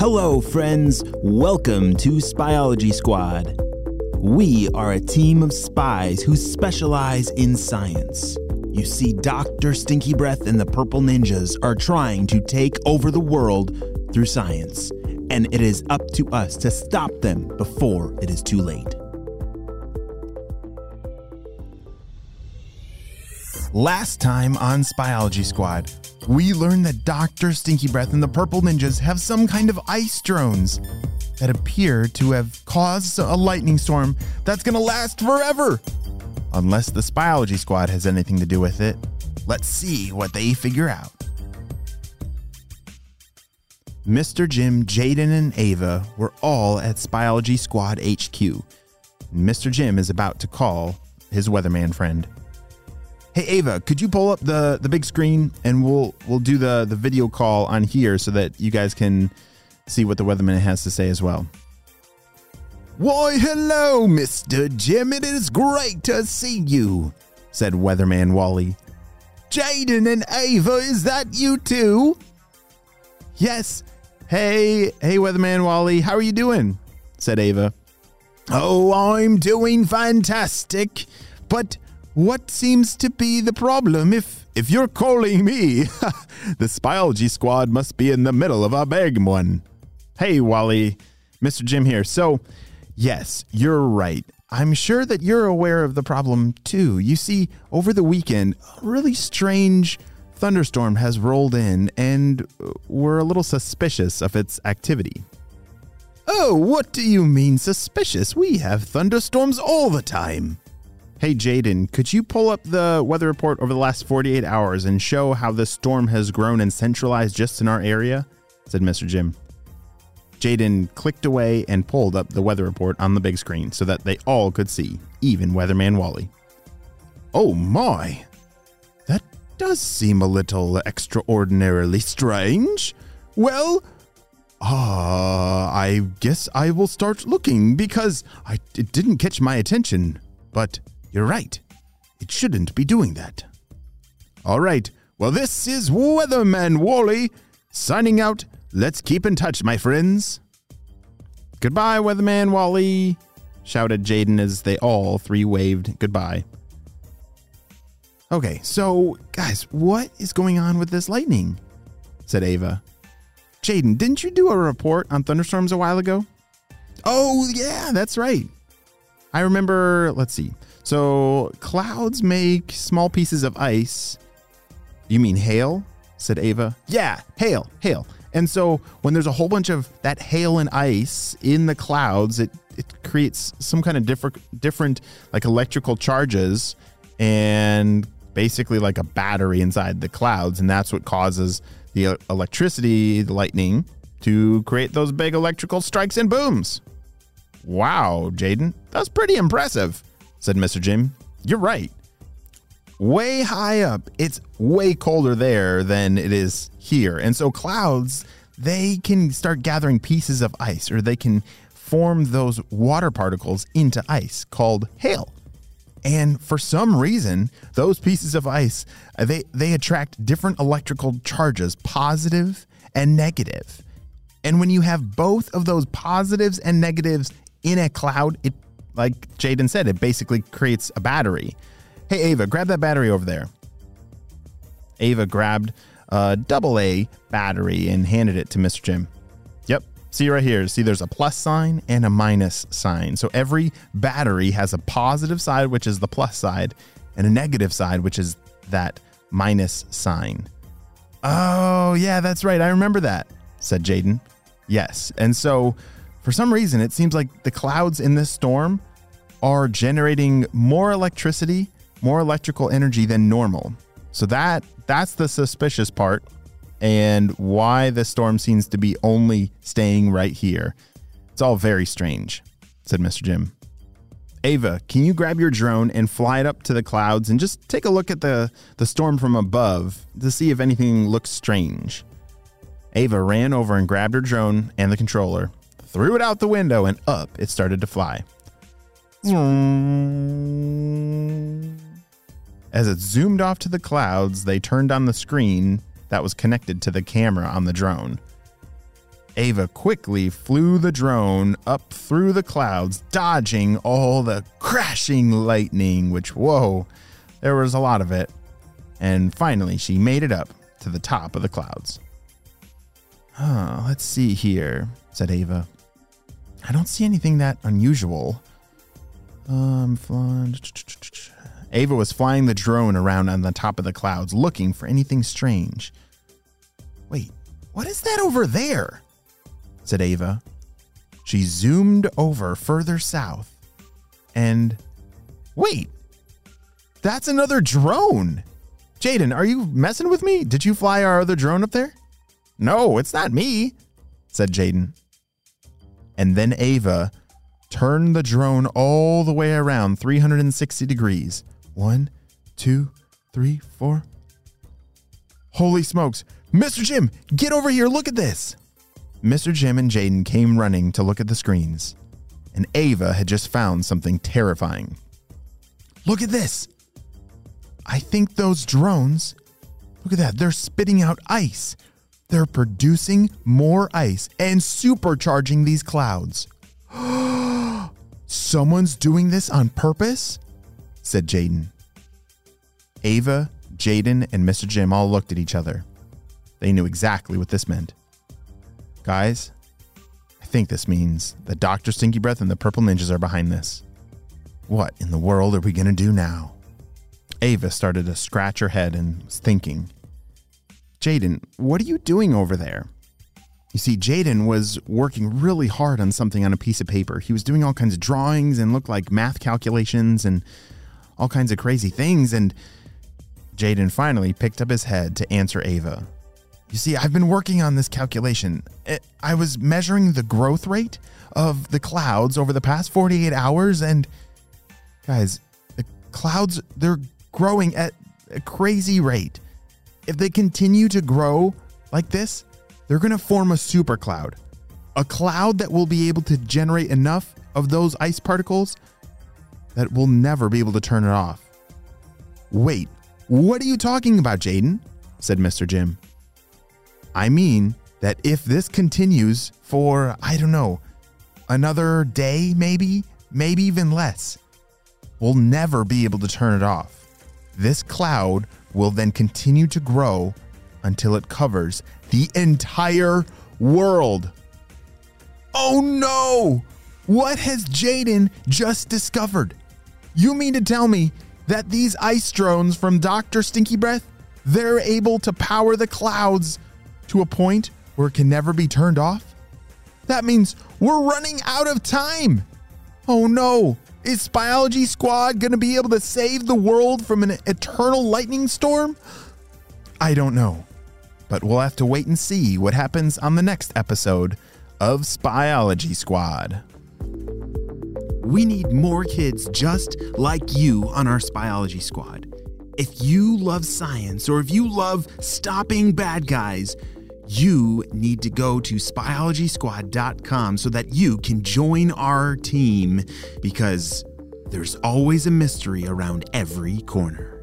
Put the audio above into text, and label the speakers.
Speaker 1: Hello, friends. Welcome to Spyology Squad. We are a team of spies who specialize in science. You see, Dr. Stinky Breath and the Purple Ninjas are trying to take over the world through science, and it is up to us to stop them before it is too late. Last time on Spyology Squad, we learned that Dr. Stinky Breath and the Purple Ninjas have some kind of ice drones that appear to have caused a lightning storm that's going to last forever. Unless the Spyology Squad has anything to do with it. Let's see what they figure out. Mr. Jim, Jaden, and Ava were all at Spyology Squad HQ. Mr. Jim is about to call his weatherman friend. Hey, Ava, could you pull up the big screen and we'll do the video call on here so that you guys can see what the weatherman has to say as well. Why, hello, Mr. Jim. It is great to see you, said Weatherman Wally. Jaden and Ava, is that you too? Yes. Hey, Weatherman Wally, how are you doing? Said Ava. Oh, I'm doing fantastic, but what seems to be the problem if you're calling me? The Spyology Squad must be in the middle of a big one. Hey, Wally, Mr. Jim here. So, yes, you're right. I'm sure that you're aware of the problem too. You see, over the weekend, a really strange thunderstorm has rolled in and we're a little suspicious of its activity. Oh, what do you mean suspicious? We have thunderstorms all the time. Hey, Jaden, could you pull up the weather report over the last 48 hours and show how this storm has grown and centralized just in our area? Said Mr. Jim. Jaden clicked away and pulled up the weather report on the big screen so that they all could see, even Weatherman Wally. Oh my, that does seem a little extraordinarily strange. Well, I guess I will start looking because it didn't catch my attention, but you're right. It shouldn't be doing that. All right. Well, this is Weatherman Wally signing out. Let's keep in touch, my friends. Goodbye, Weatherman Wally, shouted Jaden as they all three waved goodbye. Okay, so, guys, what is going on with this lightning? Said Ava. Jaden, didn't you do a report on thunderstorms a while ago? Oh, yeah, that's right. I remember, let's see. So, clouds make small pieces of ice. You mean hail? Said Ava. Yeah, hail. And so when there's a whole bunch of that hail and ice in the clouds, it creates some kind of different like electrical charges and basically like a battery inside the clouds. And that's what causes the electricity, the lightning, to create those big electrical strikes and booms. Wow, Jaden, that's pretty impressive, said Mr. Jim. You're right. Way high up, it's way colder there than it is here. And so clouds, they can start gathering pieces of ice, or they can form those water particles into ice called hail. And for some reason, those pieces of ice, they attract different electrical charges, positive and negative. And when you have both of those positives and negatives in a cloud, it, like Jaden said, it basically creates a battery. Hey, Ava, grab that battery over there. Ava grabbed a AA battery and handed it to Mr. Jim. Yep. See right here. See, there's a plus sign and a minus sign. So every battery has a positive side, which is the plus side, and a negative side, which is that minus sign. Oh, yeah, that's right. I remember that, said Jaden. Yes. And so for some reason, it seems like the clouds in this storm are generating more electricity, more electrical energy than normal. So that's the suspicious part and why the storm seems to be only staying right here. It's all very strange, said Mr. Jim. Ava, can you grab your drone and fly it up to the clouds and just take a look at the storm from above to see if anything looks strange? Ava ran over and grabbed her drone and the controller, threw it out the window, and up it started to fly. As it zoomed off to the clouds, they turned on the screen that was connected to the camera on the drone. Ava quickly flew the drone up through the clouds, dodging all the crashing lightning, which, whoa, there was a lot of it. And finally, she made it up to the top of the clouds. Let's see here, said Ava. I don't see anything that unusual. Ava was flying the drone around on the top of the clouds, looking for anything strange. Wait, what is that over there? Said Ava. She zoomed over further south. And wait, that's another drone. Jaden, are you messing with me? Did you fly our other drone up there? No, it's not me, said Jaden. And then Ava turned the drone all the way around 360 degrees. 1, 2, 3, 4. Holy smokes. Mr. Jim, get over here. Look at this. Mr. Jim and Jaden came running to look at the screens, and Ava had just found something terrifying. Look at this. I think those drones, look at that, they're spitting out ice. They're producing more ice and supercharging these clouds. Someone's doing this on purpose, said Jaden. Ava, Jaden, and Mr. Jim all looked at each other. They knew exactly what this meant. Guys, I think this means that Dr. Stinky Breath and the Purple Ninjas are behind this. What in the world are we going to do now? Ava started to scratch her head and was thinking. Jaden, what are you doing over there? You see, Jaden was working really hard on something on a piece of paper. He was doing all kinds of drawings and looked like math calculations and all kinds of crazy things. And Jaden finally picked up his head to answer Ava. You see, I've been working on this calculation. I was measuring the growth rate of the clouds over the past 48 hours. And guys, the clouds, they're growing at a crazy rate. If they continue to grow like this, they're going to form a super cloud. A cloud that will be able to generate enough of those ice particles that we'll never be able to turn it off. Wait, what are you talking about, Jaden? Said Mr. Jim. I mean that if this continues for, I don't know, another day, maybe even less, we'll never be able to turn it off. This cloud will then continue to grow until it covers the entire world. Oh no! What has Jaden just discovered? You mean to tell me that these ice drones from Dr. Stinky Breath, they're able to power the clouds to a point where it can never be turned off? That means we're running out of time. Oh no! Is Spyology Squad going to be able to save the world from an eternal lightning storm? I don't know, but we'll have to wait and see what happens on the next episode of Spyology Squad. We need more kids just like you on our Spyology Squad. If you love science or if you love stopping bad guys, you need to go to SpyologySquad.com so that you can join our team, because there's always a mystery around every corner.